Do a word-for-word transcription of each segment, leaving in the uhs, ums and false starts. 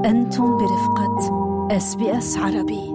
أنتم برفقة إس بي إس عربي.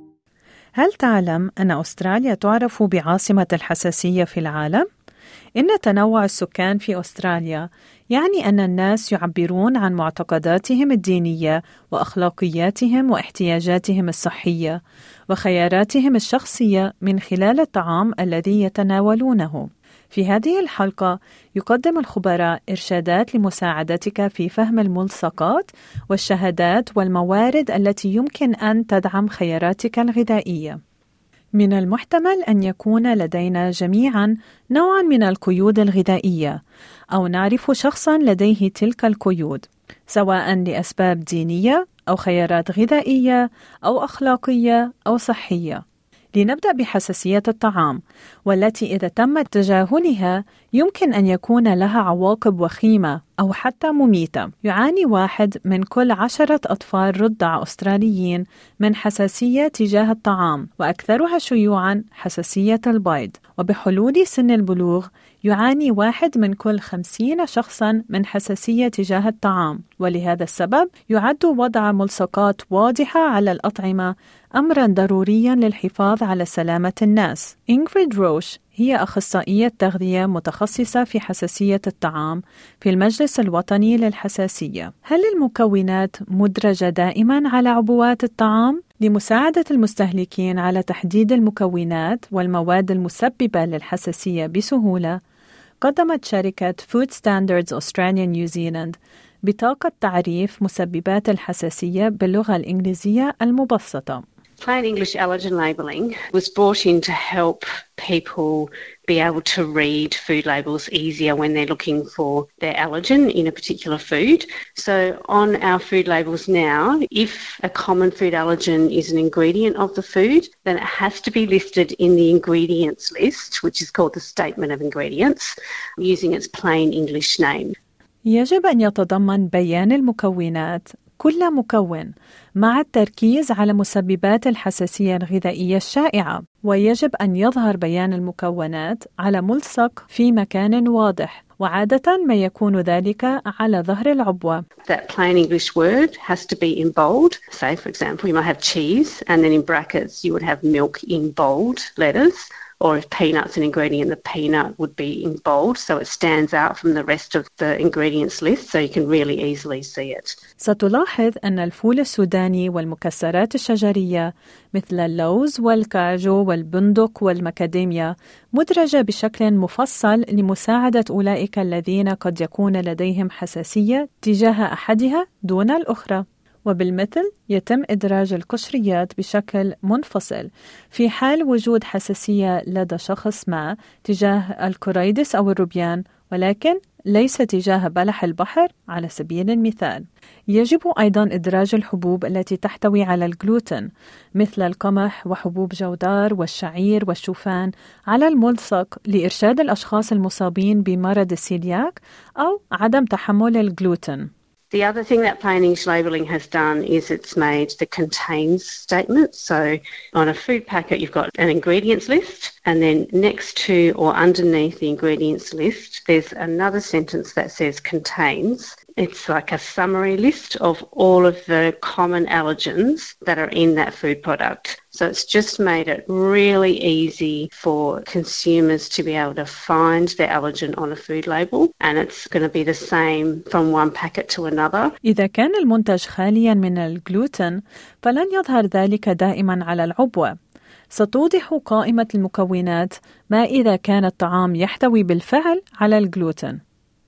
هل تعلم أن أستراليا تعرف بعاصمة الحساسية في العالم؟ إن تنوع السكان في أستراليا يعني أن الناس يعبرون عن معتقداتهم الدينية وأخلاقياتهم واحتياجاتهم الصحية وخياراتهم الشخصية من خلال الطعام الذي يتناولونه. في هذه الحلقة يقدم الخبراء إرشادات لمساعدتك في فهم الملصقات والشهادات والموارد التي يمكن أن تدعم خياراتك الغذائية. من المحتمل أن يكون لدينا جميعاً نوعاً من القيود الغذائية، أو نعرف شخصاً لديه تلك القيود، سواء لأسباب دينية أو خيارات غذائية أو أخلاقية أو صحية. لنبدأ بحساسية الطعام، والتي إذا تم تجاهلها يمكن أن يكون لها عواقب وخيمة أو حتى مميتة. يعاني واحد من كل عشرة أطفال رضع أستراليين من حساسية تجاه الطعام، وأكثرها شيوعاً حساسية البيض. وبحلول سن البلوغ يعاني واحد من كل خمسين شخصاً من حساسية تجاه الطعام، ولهذا السبب يعد وضع ملصقات واضحة على الأطعمة أمراً ضرورياً للحفاظ على سلامة الناس. إنغريد روش هي أخصائية تغذية متخصصة في حساسية الطعام في المجلس الوطني للحساسية. هل المكونات مدرجة دائماً على عبوات الطعام؟ لمساعدة المستهلكين على تحديد المكونات والمواد المسببة للحساسية بسهولة، قدمت شركة Food Standards Australia New Zealand بطاقة تعريف مسببات الحساسية باللغة الإنجليزية المبسطة. Plain English allergen labelling was brought in to help people be able to read food labels easier when they're looking for their allergen in a particular food. So on our food labels now, if a common food allergen is an ingredient of the food, then it has to be listed in the ingredients list, which is called the Statement of Ingredients, using its plain English name. يجب أن يتضمن بيان المكونات كل مكون مع التركيز على مسببات الحساسية الغذائية الشائعة، ويجب أن يظهر بيان المكونات على ملصق في مكان واضح، وعادة ما يكون ذلك على ظهر العبوة. That plain English word has to be in bold. Say, for example, you might have cheese, and then in brackets you would have milk in bold letters. Or if peanut's an ingredient, the peanut would be in bold, so it stands out from the rest of the ingredients list, so you can really easily see it. ستلاحظ أن الفول السوداني والمكسرات الشجرية مثل اللوز والكاجو والبندق والمكاديميا مدرجة بشكل مفصل لمساعدة أولئك الذين قد يكون لديهم حساسية تجاه أحدها دون الأخرى. وبالمثل يتم إدراج القشريات بشكل منفصل في حال وجود حساسية لدى شخص ما تجاه الكوريدس أو الروبيان، ولكن ليس تجاه بلح البحر على سبيل المثال. يجب أيضاً إدراج الحبوب التي تحتوي على الجلوتين مثل القمح وحبوب جودار والشعير والشوفان على الملصق لإرشاد الأشخاص المصابين بمرض السيلياك أو عدم تحمل الجلوتين. The other thing that plain English labelling has done is it's made the contains statement. So on a food packet, you've got an ingredients list, and then next to or underneath the ingredients list, there's another sentence that says contains. It's like a summary list of all of the common allergens that are in that food product. So it's just made it really easy for consumers to be able to find their allergen on a food label, and it's going to be the same from one packet to another. إذا كان المنتج خالياً من الجلوتين فلن يظهر ذلك دائماً على العبوة. ستوضح قائمة المكونات ما إذا كان الطعام يحتوي بالفعل على الجلوتين.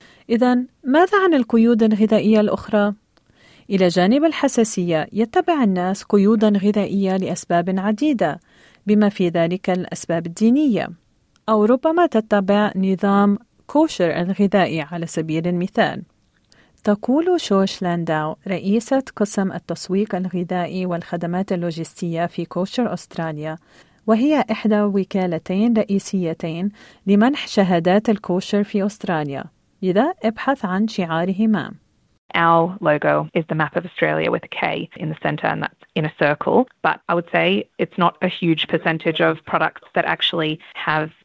إذن ماذا عن القيود الغذائية الأخرى؟ إلى جانب الحساسية يتبع الناس قيوداً غذائية لأسباب عديدة، بما في ذلك الأسباب الدينية، أو ربما تتبع نظام كوشر الغذائي على سبيل المثال. تقول شوش لانداو رئيسة قسم التسويق الغذائي والخدمات اللوجستية في كوشر أستراليا، وهي إحدى وكالتين رئيسيتين لمنح شهادات الكوشر في أستراليا، لذا ابحث عن شعارهما. Our logo is the map of Australia with a K in the centre, and that's in a circle. But I would say it's not a huge percentage of products that actually have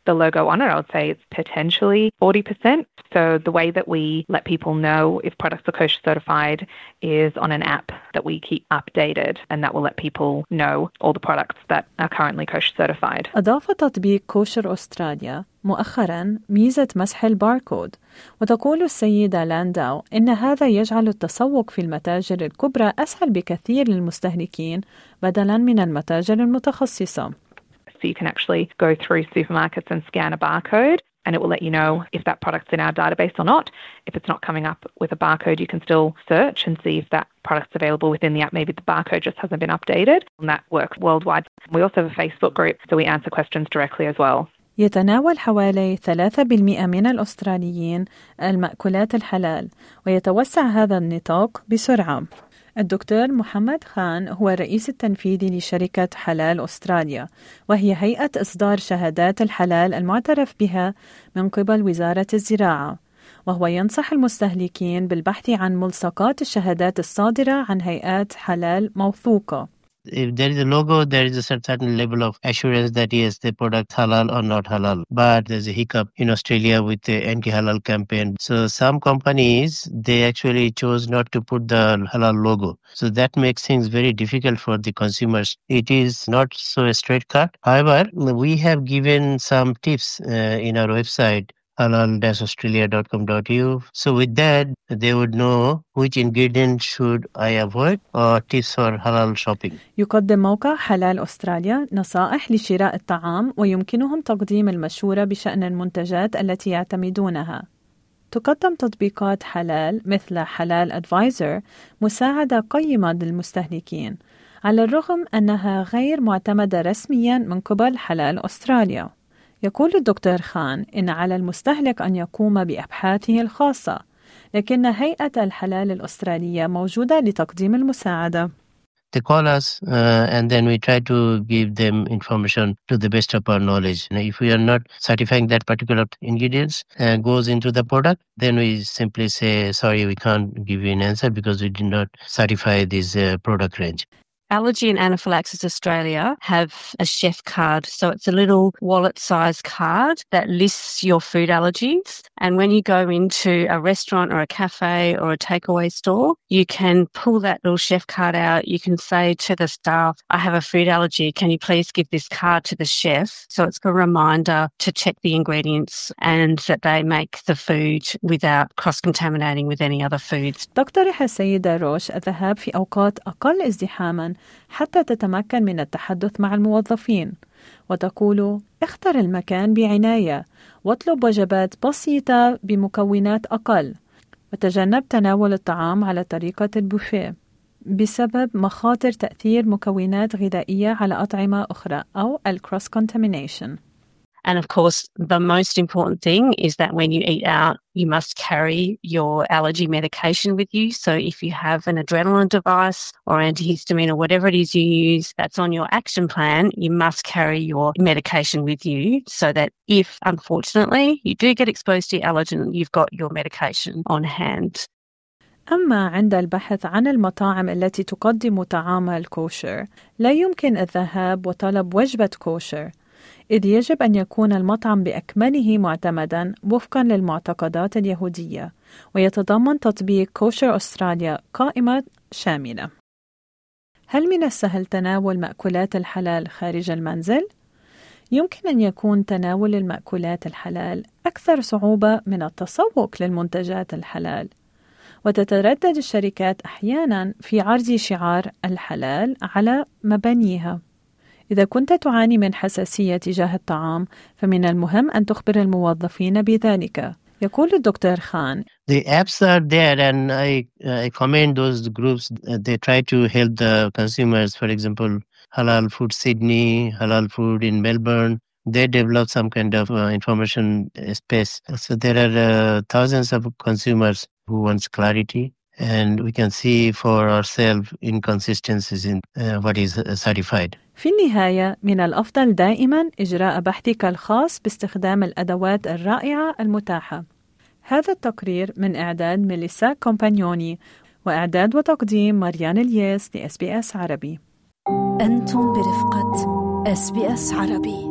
the logo on it, I would say it's potentially forty percent. So the way that we let people know if products are kosher certified is on an app that we keep updated, and that will let people know all the products that are currently kosher certified. أضاف تطبيق كوشر أستراليا مؤخراً ميزة مسح الباركود، وتقول السيدة لانداو إن هذا يجعل التسوق في المتاجر الكبرى أسهل بكثير للمستهلكين بدلاً من المتاجر المتخصصة. So you can actually go through supermarkets and scan a barcode, and it will let you know if that product's in our database or not. If it's not coming up with a barcode, you can still search and see if that product's available within the app. Maybe the barcode just hasn't been updated, and that works worldwide. We also have a Facebook group, so we answer questions directly as well. يتناول حوالي ثلاثة بالمئة من الأستراليين المأكولات الحلال، ويتوسع هذا النطاق بسرعة. الدكتور محمد خان هو الرئيس التنفيذي لشركة حلال أستراليا، وهي هيئة إصدار شهادات الحلال المعترف بها من قبل وزارة الزراعة، وهو ينصح المستهلكين بالبحث عن ملصقات الشهادات الصادرة عن هيئات حلال موثوقة. If there is a logo, there is a certain level of assurance that yes, the product halal or not halal. But there's a hiccup in Australia with the anti-halal campaign. So some companies, they actually chose not to put the halal logo. So that makes things very difficult for the consumers. It is not so a straight cut. However, we have given some tips uh, in our website, halal dash australia dot com dot a u. So with that, they would know which ingredient should I avoid or tips for halal shopping. يقدم موقع حلال أستراليا نصائح لشراء الطعام، ويمكنهم تقديم المشورة بشأن المنتجات التي يعتمدونها. تقدم تطبيقات حلال مثل حلال أدفايزر مساعدة قيمة للمستهلكين، على الرغم أنها غير معتمدة رسميا من قبل حلال أستراليا. يقول الدكتور خان إن على المستهلك أن يقوم بأبحاثه الخاصة، لكن هيئة الحلال الأسترالية موجودة لتقديم المساعدة. They call us uh, and then we try to give them information to the best of our knowledge. Now, if we are not certifying that particular ingredients uh, goes into the product, then we simply say, sorry, we can't give you an answer because we did not certify this uh, product range. Allergy and Anaphylaxis Australia have a chef card. So it's a little wallet-sized card that lists your food allergies. And when you go into a restaurant or a cafe or a takeaway store, you can pull that little chef card out. You can say to the staff, I have a food allergy. Can you please give this card to the chef? So it's a reminder to check the ingredients and that they make the food without cross-contaminating with any other foods. تقترح السيدة روش الذهاب في أوقات أقل ازدحاما حتى تتمكن من التحدث مع الموظفين، وتقول اختر المكان بعناية واطلب وجبات بسيطة بمكونات أقل، وتجنب تناول الطعام على طريقة البوفيه بسبب مخاطر تأثير مكونات غذائية على أطعمة أخرى أو cross contamination. And of course, the most important thing is that when you eat out, you must carry your allergy medication with you. So if you have an adrenaline device or antihistamine or whatever it is you use that's on your action plan, you must carry your medication with you so that if, unfortunately, you do get exposed to your allergen, you've got your medication on hand. أما عند البحث عن المطاعم التي تقدم طعام الكوشر، لا يمكن الذهاب وطلب وجبة كوشر، إذ يجب أن يكون المطعم بأكمله معتمداً وفقاً للمعتقدات اليهودية، ويتضمن تطبيق كوشر أستراليا قائمة شاملة. هل من السهل تناول مأكولات الحلال خارج المنزل؟ يمكن أن يكون تناول المأكولات الحلال أكثر صعوبة من التسوق للمنتجات الحلال، وتتردد الشركات أحياناً في عرض شعار الحلال على مبانيها. إذا كنت تعاني من حساسية تجاه الطعام، فمن المهم أن تخبر الموظفين بذلك. يقول الدكتور خان: The apps are there and I, I commend those groups. They try to help the consumers. For example, Halal Food Sydney, Halal Food in Melbourne. They develop some kind of uh, information space. So there are uh, thousands of consumers who want clarity. And we can see for ourselves inconsistencies in uh, what is uh, certified. في النهاية، من الأفضل دائما إجراء بحثك الخاص باستخدام الأدوات الرائعة المتاحة. هذا التقرير من إعداد ميليسا كومبانيوني، وإعداد وتقديم مريان الياس ل إس بي إس عربي. أنتم برفقة إس بي إس عربي.